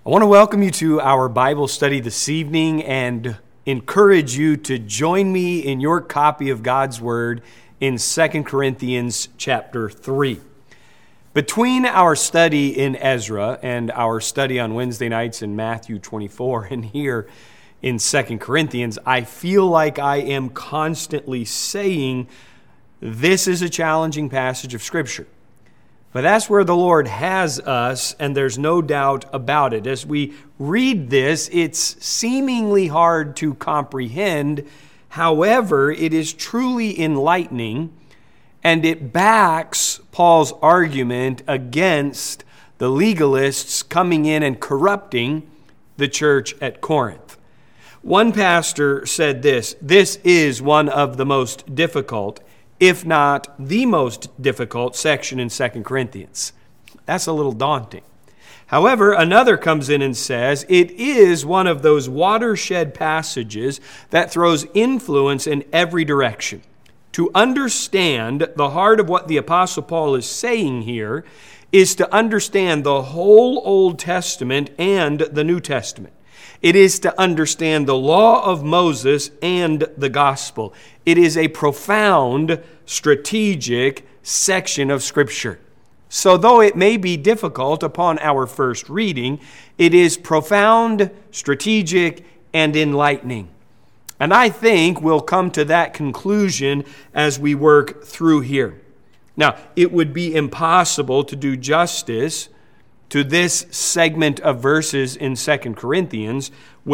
I want to welcome you to our Bible study this evening and encourage you to join me in your copy of God's Word in 2 Corinthians chapter 3. Between our study in Ezra and our study on Wednesday nights in Matthew 24 and here in 2 Corinthians, I feel like I am constantly saying this is a challenging passage of Scripture. But that's where the Lord has us, and there's no doubt about it. As we read this, it's seemingly hard to comprehend. However, it is truly enlightening, and it backs Paul's argument against the legalists coming in and corrupting the church at Corinth. One pastor said this is one of the most difficult, if not the most difficult section in 2 Corinthians. That's a little daunting. However, another comes in and says it is one of those watershed passages that throws influence in every direction. To understand the heart of what the Apostle Paul is saying here is to understand the whole Old Testament and the New Testament. It is to understand the law of Moses and the gospel. It is a profound, strategic section of Scripture. So though it may be difficult upon our first reading, it is profound, strategic, and enlightening. And I think we'll come to that conclusion as we work through here. Now, it would be impossible to do justice to this segment of verses in 2 Corinthians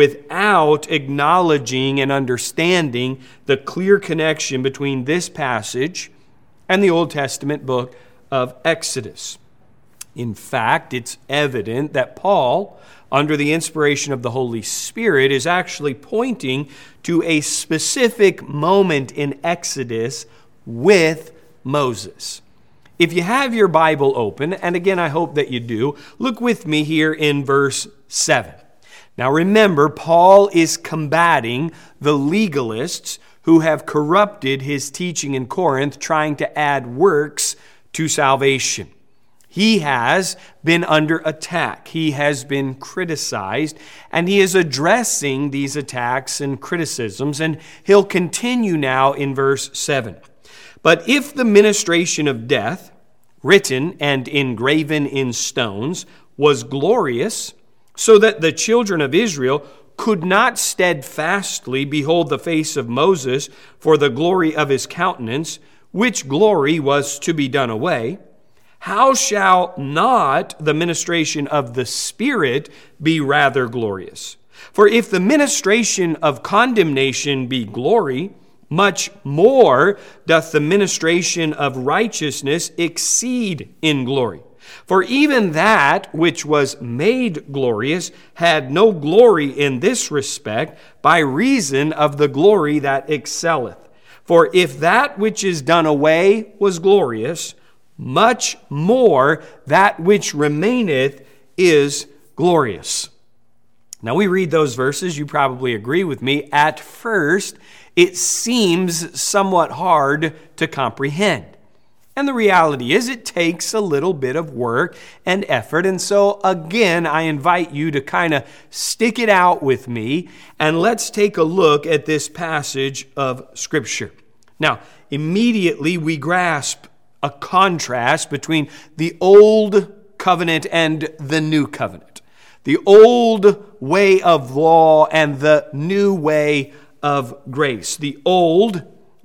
without acknowledging and understanding the clear connection between this passage and the Old Testament book of Exodus. In fact, it's evident that Paul, under the inspiration of the Holy Spirit, is actually pointing to a specific moment in Exodus with Moses. If you have your Bible open, and again, I hope that you do, look with me here in verse 7. Now remember, Paul is combating the legalists who have corrupted his teaching in Corinth, trying to add works to salvation. He has been under attack. He has been criticized, and he is addressing these attacks and criticisms, and he'll continue now in verse 7. But if the ministration of death, written and engraven in stones, was glorious, so that the children of Israel could not steadfastly behold the face of Moses for the glory of his countenance, which glory was to be done away, how shall not the ministration of the Spirit be rather glorious? For if the ministration of condemnation be glory, much more doth the ministration of righteousness exceed in glory. For even that which was made glorious had no glory in this respect by reason of the glory that excelleth. For if that which is done away was glorious, much more that which remaineth is glorious. Now we read those verses, you probably agree with me. At first, it seems somewhat hard to comprehend. And the reality is it takes a little bit of work and effort. And so again, I invite you to kind of stick it out with me and let's take a look at this passage of Scripture. Now, immediately we grasp a contrast between the old covenant and the new covenant. The old way of law and the new way of grace. The old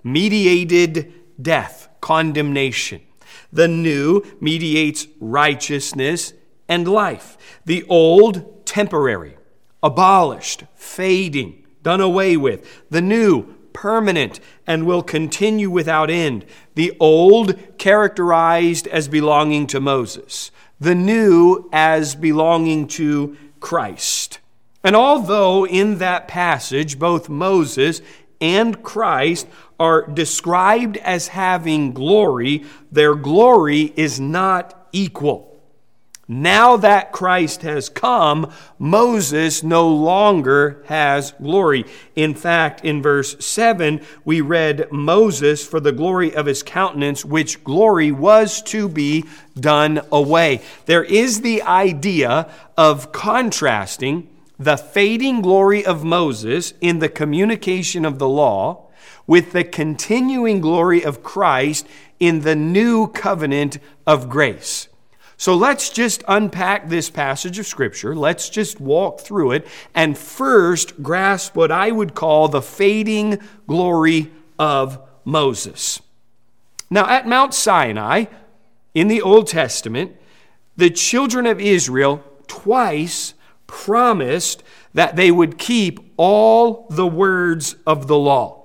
mediated death, condemnation. The new mediates righteousness and life. The old, temporary, abolished, fading, done away with. The new, permanent, and will continue without end. The old, characterized as belonging to Moses. The new, as belonging to Christ. And although in that passage both Moses and Christ are described as having glory, their glory is not equal. Now that Christ has come, Moses no longer has glory. In fact, in verse 7, we read Moses for the glory of his countenance, which glory was to be done away. There is the idea of contrasting the fading glory of Moses in the communication of the law with the continuing glory of Christ in the new covenant of grace. So let's just unpack this passage of Scripture. Let's just walk through it and first grasp what I would call the fading glory of Moses. Now, at Mount Sinai, in the Old Testament, the children of Israel twice promised that they would keep all the words of the law.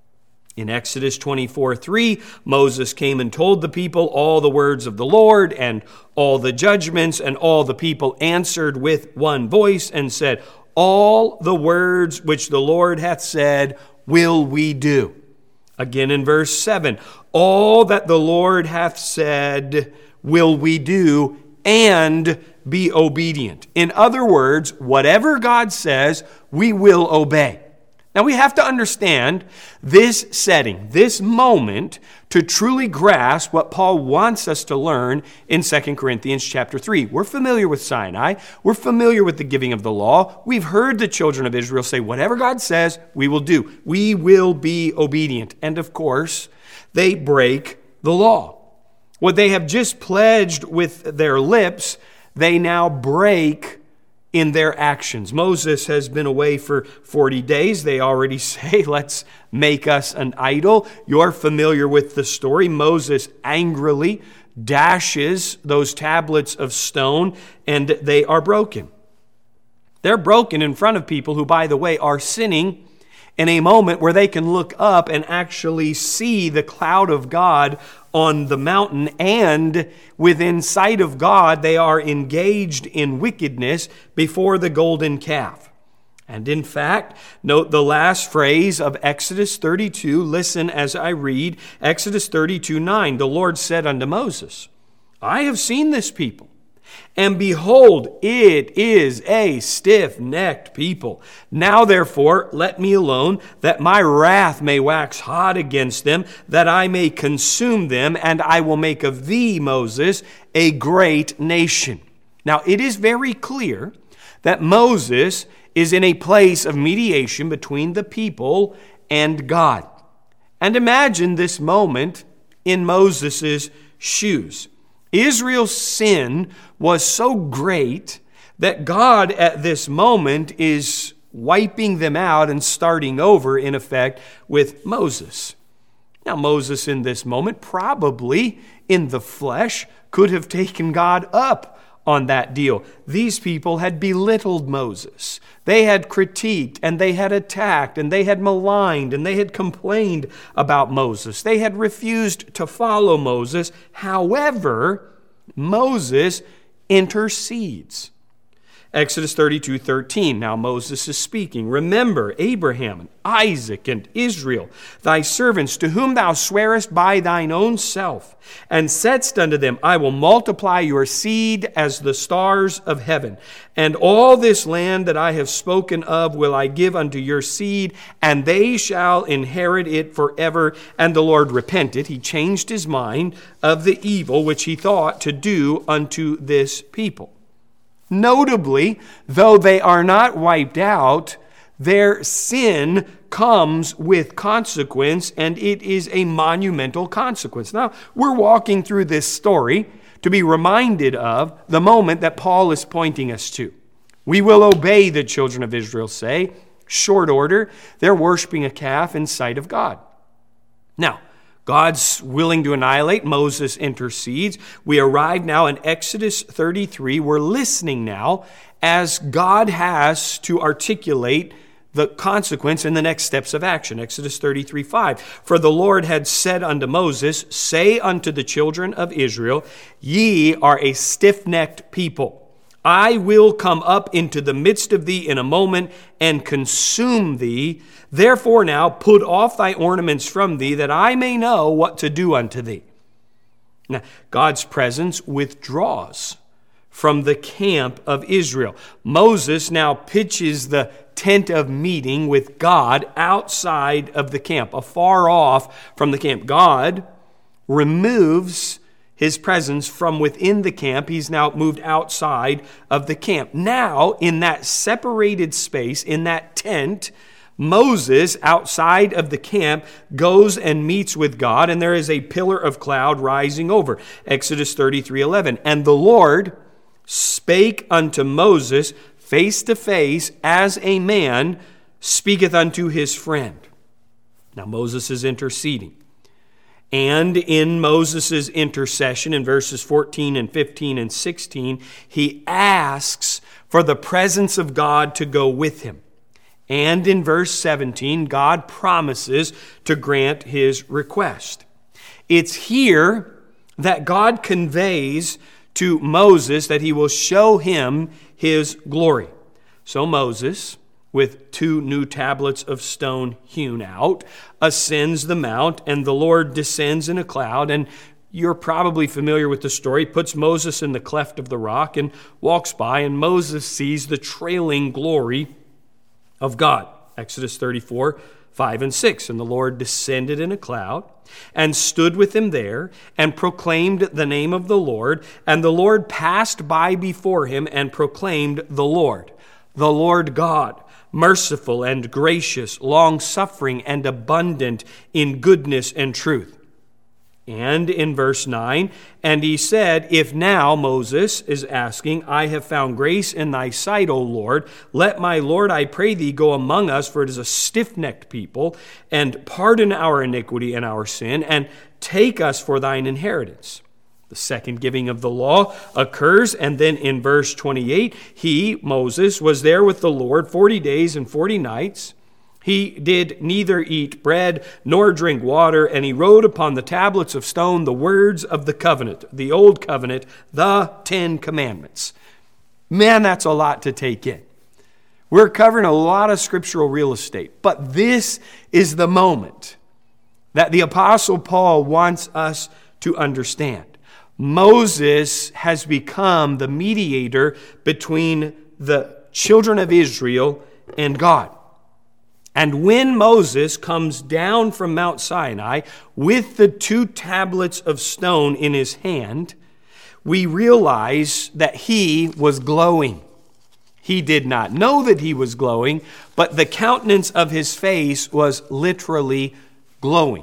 In Exodus 24:3, Moses came and told the people all the words of the Lord and all the judgments, and all the people answered with one voice and said, "All the words which the Lord hath said will we do." Again in verse 7, "All that the Lord hath said will we do, and be obedient." In other words, whatever God says, we will obey. Now we have to understand this setting, this moment, to truly grasp what Paul wants us to learn in 2 Corinthians chapter 3. We're familiar with Sinai. We're familiar with the giving of the law. We've heard the children of Israel say, whatever God says, we will do. We will be obedient. And of course, they break the law. What they have just pledged with their lips, they now break in their actions. Moses has been away for 40 days. They already say, let's make us an idol. You're familiar with the story. Moses angrily dashes those tablets of stone, and they are broken. They're broken in front of people who, by the way, are sinning in a moment where they can look up and actually see the cloud of God on the mountain, and within sight of God, they are engaged in wickedness before the golden calf. And in fact, note the last phrase of Exodus 32. Listen as I read Exodus 32:9. The Lord said unto Moses, I have seen this people, and behold, it is a stiff-necked people. Now therefore, let me alone, that my wrath may wax hot against them, that I may consume them, and I will make of thee, Moses, a great nation. Now it is very clear that Moses is in a place of mediation between the people and God. And imagine this moment in Moses' shoes. Israel's sin was so great that God at this moment is wiping them out and starting over, in effect, with Moses. Now, Moses in this moment, probably in the flesh, could have taken God up on that deal. These people had belittled Moses. They had critiqued, and they had attacked, and they had maligned, and they had complained about Moses. They had refused to follow Moses. However, Moses intercedes. Exodus 32:13. Now Moses is speaking. Remember Abraham and Isaac and Israel, thy servants, to whom thou swearest by thine own self, and saidst unto them, I will multiply your seed as the stars of heaven. And all this land that I have spoken of will I give unto your seed, and they shall inherit it forever. And the Lord repented. He changed his mind of the evil which he thought to do unto this people. Notably, though they are not wiped out, their sin comes with consequence, and it is a monumental consequence. Now, we're walking through this story to be reminded of the moment that Paul is pointing us to. We will obey, the children of Israel say. Short order, they're worshiping a calf in sight of God. Now, God's willing to annihilate. Moses intercedes. We arrive now in Exodus 33. We're listening now as God has to articulate the consequence and the next steps of action. Exodus 33:5. For the Lord had said unto Moses, say unto the children of Israel, ye are a stiff-necked people. I will come up into the midst of thee in a moment and consume thee. Therefore now put off thy ornaments from thee, that I may know what to do unto thee. Now, God's presence withdraws from the camp of Israel. Moses now pitches the tent of meeting with God outside of the camp, afar off from the camp. God removes his presence from within the camp. He's now moved outside of the camp. Now, in that separated space, in that tent, Moses, outside of the camp, goes and meets with God, and there is a pillar of cloud rising over. Exodus 33:11. And the Lord spake unto Moses face to face, as a man speaketh unto his friend. Now Moses is interceding. And in Moses' intercession, in verses 14 and 15 and 16, he asks for the presence of God to go with him. And in verse 17, God promises to grant his request. It's here that God conveys to Moses that he will show him his glory. So Moses, with 2 new tablets of stone hewn out, ascends the mount, and the Lord descends in a cloud. And you're probably familiar with the story. Puts Moses in the cleft of the rock and walks by, and Moses sees the trailing glory of God. Exodus 34:5 and 6. And the Lord descended in a cloud and stood with him there and proclaimed the name of the Lord. And the Lord passed by before him and proclaimed the Lord God, merciful and gracious, long-suffering and abundant in goodness and truth. And in verse 9, and he said, if now, Moses is asking, I have found grace in thy sight, O Lord, let my Lord, I pray thee, go among us, for it is a stiff-necked people, and pardon our iniquity and our sin, and take us for thine inheritance. The second giving of the law occurs, and then in verse 28, he, Moses, was there with the Lord 40 days and 40 nights. He did neither eat bread nor drink water, and he wrote upon the tablets of stone the words of the covenant, the old covenant, the 10 commandments. Man, that's a lot to take in. We're covering a lot of scriptural real estate, but this is the moment that the Apostle Paul wants us to understand. Moses has become the mediator between the children of Israel and God. And when Moses comes down from Mount Sinai with the 2 tablets of stone in his hand, we realize that he was glowing. He did not know that he was glowing, but the countenance of his face was literally glowing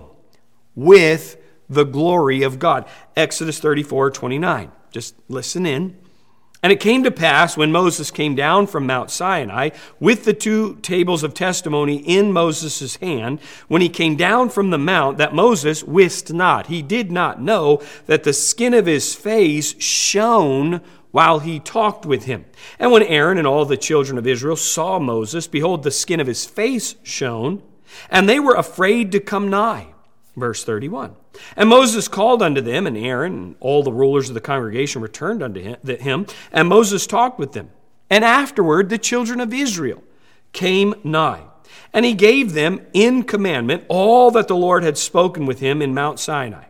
with the glory of God. Exodus 34:29. Just listen in. And it came to pass when Moses came down from Mount Sinai with the 2 tables of testimony in Moses' hand, when he came down from the mount, that Moses wist not. He did not know that the skin of his face shone while he talked with him. And when Aaron and all the children of Israel saw Moses, behold, the skin of his face shone, and they were afraid to come nigh. Verse 31. And Moses called unto them, and Aaron and all the rulers of the congregation returned unto him, and Moses talked with them. And afterward the children of Israel came nigh, and he gave them in commandment all that the Lord had spoken with him in Mount Sinai.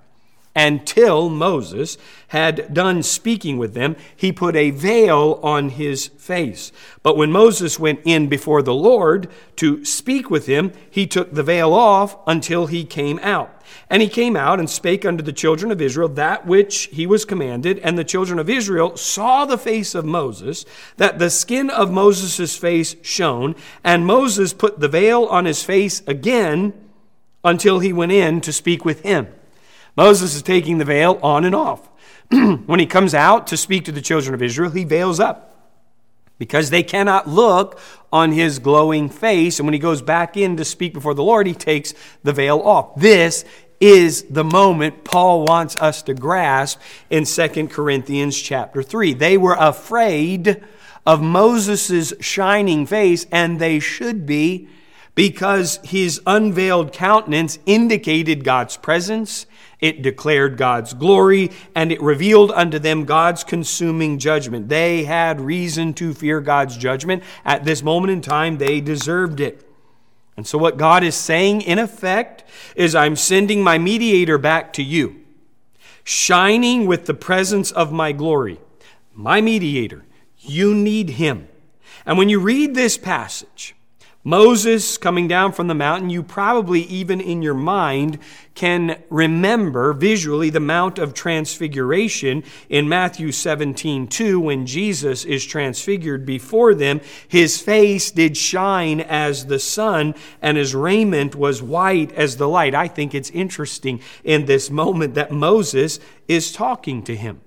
Until Moses had done speaking with them, he put a veil on his face. But when Moses went in before the Lord to speak with him, he took the veil off until he came out. And he came out and spake unto the children of Israel that which he was commanded. And the children of Israel saw the face of Moses, that the skin of Moses' face shone. And Moses put the veil on his face again until he went in to speak with him. Moses is taking the veil on and off. When he comes out to speak to the children of Israel, he veils up because they cannot look on his glowing face. And when he goes back in to speak before the Lord, he takes the veil off. This is the moment Paul wants us to grasp in 2 Corinthians chapter 3. They were afraid of Moses' shining face, and they should be, because his unveiled countenance indicated God's presence, it declared God's glory, and it revealed unto them God's consuming judgment. They had reason to fear God's judgment. At this moment in time, they deserved it. And so what God is saying, in effect, is I'm sending my mediator back to you, shining with the presence of my glory. my mediator. You need him. And when you read this passage, Moses coming down from the mountain, you probably even in your mind can remember visually the Mount of Transfiguration in Matthew 17:2, when Jesus is transfigured before them. His face did shine as the sun, and his raiment was white as the light. I think it's interesting in this moment that Moses is talking to him.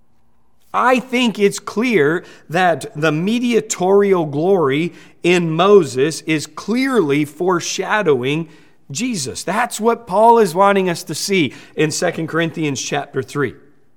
I think it's clear that the mediatorial glory in Moses is clearly foreshadowing Jesus. That's what Paul is wanting us to see in 2 Corinthians chapter 3.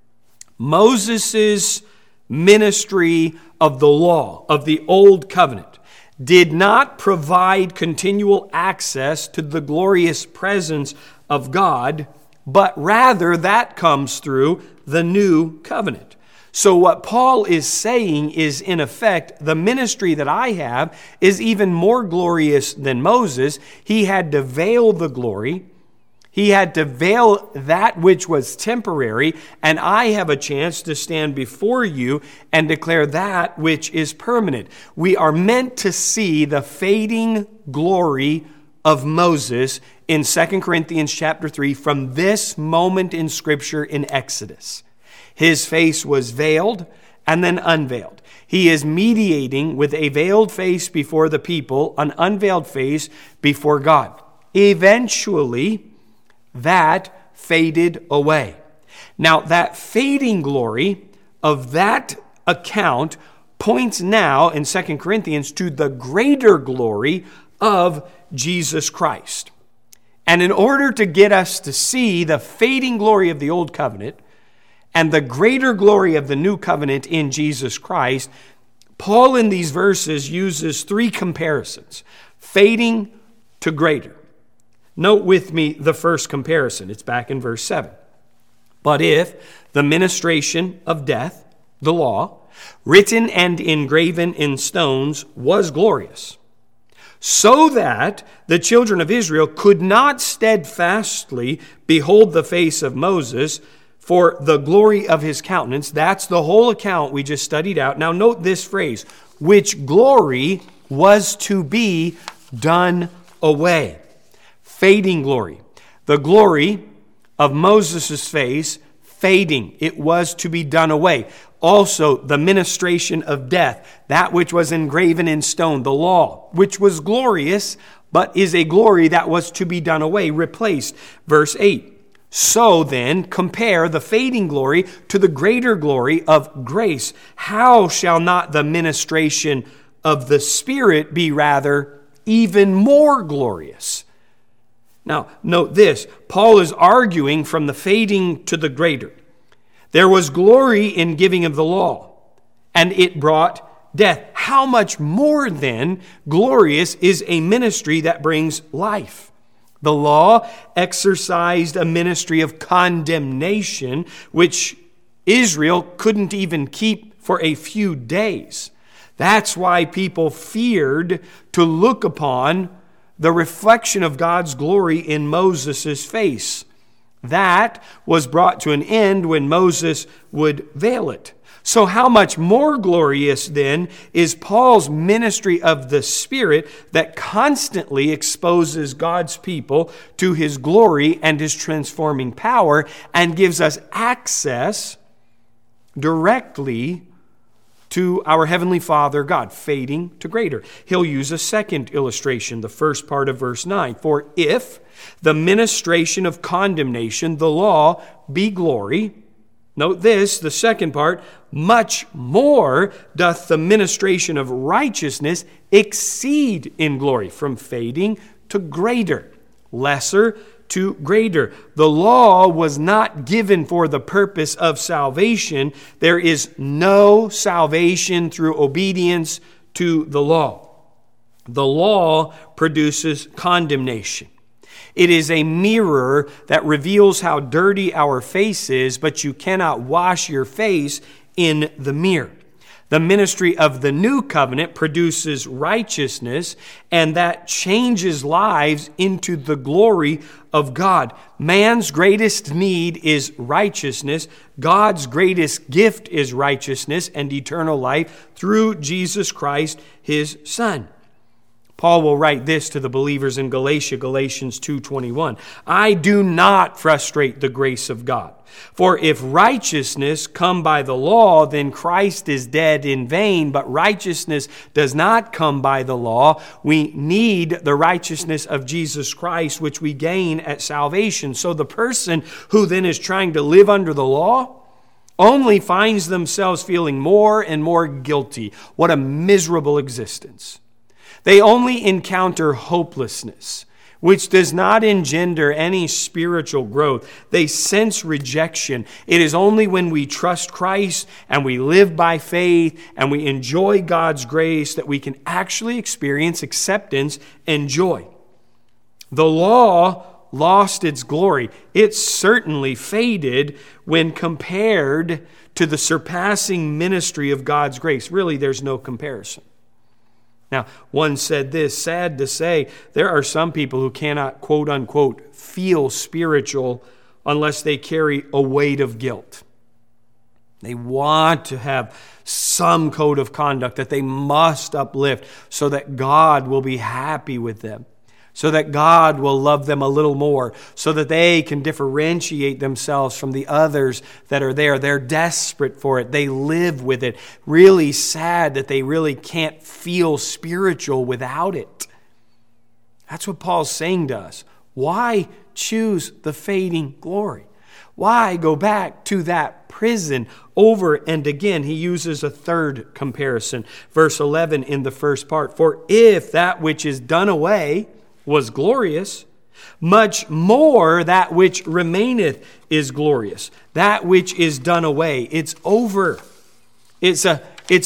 Moses' ministry of the law, of the old covenant, did not provide continual access to the glorious presence of God, but rather that comes through the new covenant. So what Paul is saying is, in effect, the ministry that I have is even more glorious than Moses. He had to veil the glory. He had to veil that which was temporary, and I have a chance to stand before you and declare that which is permanent. We are meant to see the fading glory of Moses in 2 Corinthians chapter 3 from this moment in Scripture in Exodus. His face was veiled and then unveiled. He is mediating with a veiled face before the people, an unveiled face before God. Eventually, that faded away. Now, that fading glory of that account points now in 2 Corinthians to the greater glory of Jesus Christ. And in order to get us to see the fading glory of the old covenant and the greater glory of the new covenant in Jesus Christ, Paul in these verses uses three comparisons: fading to greater. Note with me the first comparison. It's back in verse 7. But if the ministration of death, the law, written and engraven in stones, was glorious, so that the children of Israel could not steadfastly behold the face of Moses for the glory of his countenance. That's the whole account we just studied out. Now note this phrase, which glory was to be done away. Fading glory. The glory of Moses' face fading. It was to be done away. Also, the ministration of death, that which was engraven in stone, the law, which was glorious, but is a glory that was to be done away, replaced. Verse 8. So then, compare the fading glory to the greater glory of grace. How shall not the ministration of the Spirit be rather even more glorious? Now, note this. Paul is arguing from the fading to the greater. There was glory in giving of the law, and it brought death. How much more then glorious is a ministry that brings life? The law exercised a ministry of condemnation, which Israel couldn't even keep for a few days. That's why people feared to look upon the reflection of God's glory in Moses' face. That was brought to an end when Moses would veil it. So how much more glorious then is Paul's ministry of the Spirit that constantly exposes God's people to his glory and his transforming power and gives us access directly to our Heavenly Father God, fading to greater. He'll use a second illustration, the first part of verse 9. For if the ministration of condemnation, the law, be glory, note this, the second part, much more doth the ministration of righteousness exceed in glory, from fading to greater, lesser to greater. The law was not given for the purpose of salvation. There is no salvation through obedience to the law. The law produces condemnation. It is a mirror that reveals how dirty our face is, but you cannot wash your face in the mirror. The ministry of the new covenant produces righteousness, and that changes lives into the glory of God. Man's greatest need is righteousness. God's greatest gift is righteousness and eternal life through Jesus Christ, his Son. Paul will write this to the believers in Galatia, Galatians 2:21. I do not frustrate the grace of God. For if righteousness come by the law, then Christ is dead in vain. But righteousness does not come by the law. We need the righteousness of Jesus Christ, which we gain at salvation. So the person who then is trying to live under the law only finds themselves feeling more and more guilty. What a miserable existence. They only encounter hopelessness, which does not engender any spiritual growth. They sense rejection. It is only when we trust Christ and we live by faith and we enjoy God's grace that we can actually experience acceptance and joy. The law lost its glory. It certainly faded when compared to the surpassing ministry of God's grace. Really, there's no comparison. Now, one said this, sad to say, there are some people who cannot, quote unquote, feel spiritual unless they carry a weight of guilt. They want to have some code of conduct that they must uplift so that God will be happy with them, so that God will love them a little more, so that they can differentiate themselves from the others that are there. They're desperate for it. They live with it. Really sad that they really can't feel spiritual without it. That's what Paul's saying to us. Why choose the fading glory? Why go back to that prison over and again? He uses a third comparison. Verse 11 in the first part. For if that which is done away was glorious, much more that which remaineth is glorious. That which is done away, it's over. It's a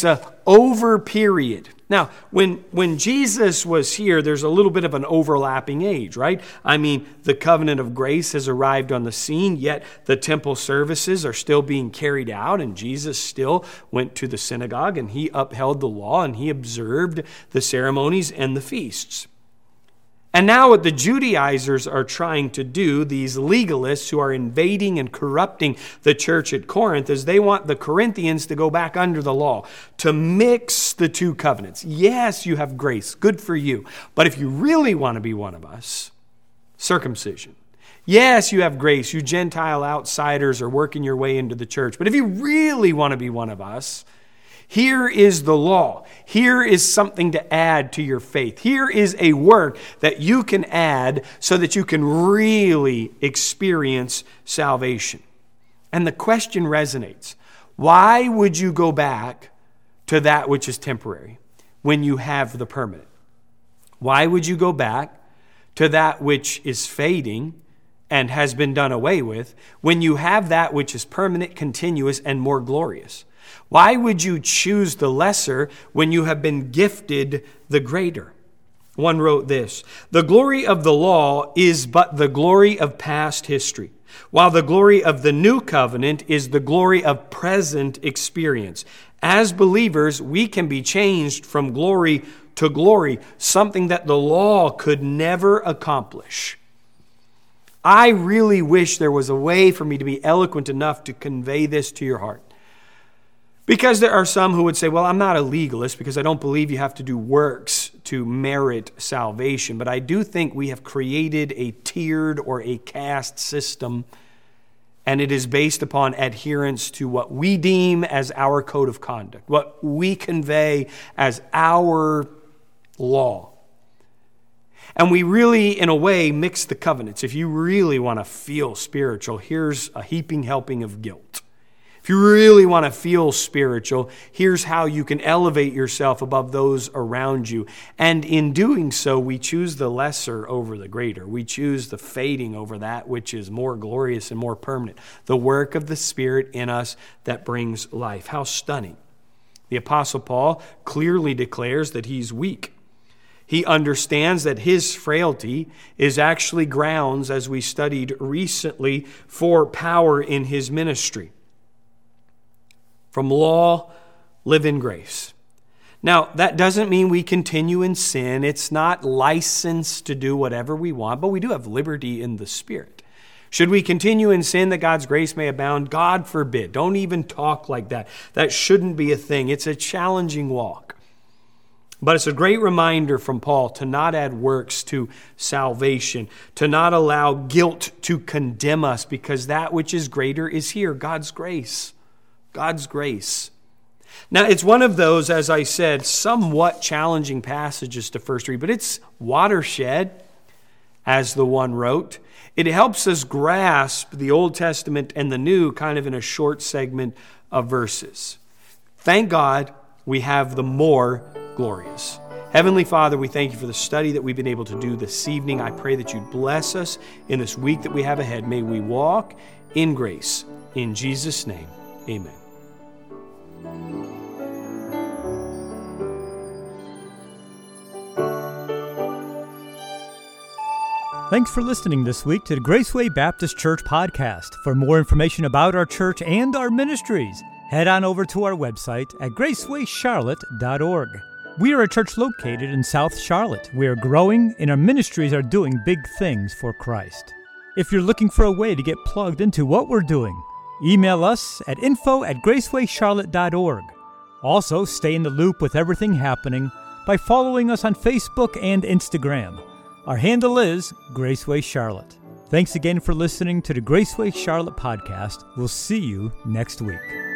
over period. Now, when Jesus was here, there's a little bit of an overlapping age, right? I mean, the covenant of grace has arrived on the scene, yet the temple services are still being carried out, and Jesus still went to the synagogue, and he upheld the law, and he observed the ceremonies and the feasts. And now what the Judaizers are trying to do, these legalists who are invading and corrupting the church at Corinth, is they want the Corinthians to go back under the law, to mix the two covenants. Yes, you have grace. Good for you. But if you really want to be one of us, circumcision. Yes, you have grace. You Gentile outsiders are working your way into the church. But if you really want to be one of us, here is the law. Here is something to add to your faith. Here is a work that you can add so that you can really experience salvation. And the question resonates. Why would you go back to that which is temporary when you have the permanent? Why would you go back to that which is fading and has been done away with when you have that which is permanent, continuous, and more glorious? Why would you choose the lesser when you have been gifted the greater? One wrote this, the glory of the law is but the glory of past history, while the glory of the new covenant is the glory of present experience. As believers, we can be changed from glory to glory, something that the law could never accomplish. I really wish there was a way for me to be eloquent enough to convey this to your heart. Because there are some who would say, well, I'm not a legalist because I don't believe you have to do works to merit salvation. But I do think we have created a tiered or a caste system, and it is based upon adherence to what we deem as our code of conduct, what we convey as our law. And we really, in a way, mix the covenants. If you really want to feel spiritual, here's a heaping helping of guilt. If you really want to feel spiritual, here's how you can elevate yourself above those around you. And in doing so, we choose the lesser over the greater. We choose the fading over that which is more glorious and more permanent. The work of the Spirit in us that brings life. How stunning. The Apostle Paul clearly declares that he's weak. He understands that his frailty is actually grounds, as we studied recently, for power in his ministry. From law live in grace. Now, that doesn't mean we continue in sin. It's not licensed to do whatever we want, but we do have liberty in the Spirit. Should we continue in sin that God's grace may abound? God forbid. Don't even talk like that. That shouldn't be a thing. It's a challenging walk. But it's a great reminder from Paul to not add works to salvation, to not allow guilt to condemn us, because that which is greater is here, God's grace. God's grace. Now, it's one of those, as I said, somewhat challenging passages to first read, but it's watershed, as the one wrote. It helps us grasp the Old Testament and the New kind of in a short segment of verses. Thank God we have the more glorious. Heavenly Father, we thank you for the study that we've been able to do this evening. I pray that you'd bless us in this week that we have ahead. May we walk in grace. In Jesus' name, amen. Thanks for listening this week to the Graceway Baptist Church podcast. For more information about our church and our ministries, head on over to our website at gracewayscharlotte.org. We are a church located in South Charlotte. We are growing, and our ministries are doing big things for Christ. If you're looking for a way to get plugged into what we're doing, email us at info@gracewayscharlotte.org. Also, stay in the loop with everything happening by following us on Facebook and Instagram. Our handle is Graceway Charlotte. Thanks again for listening to the Graceway Charlotte podcast. We'll see you next week.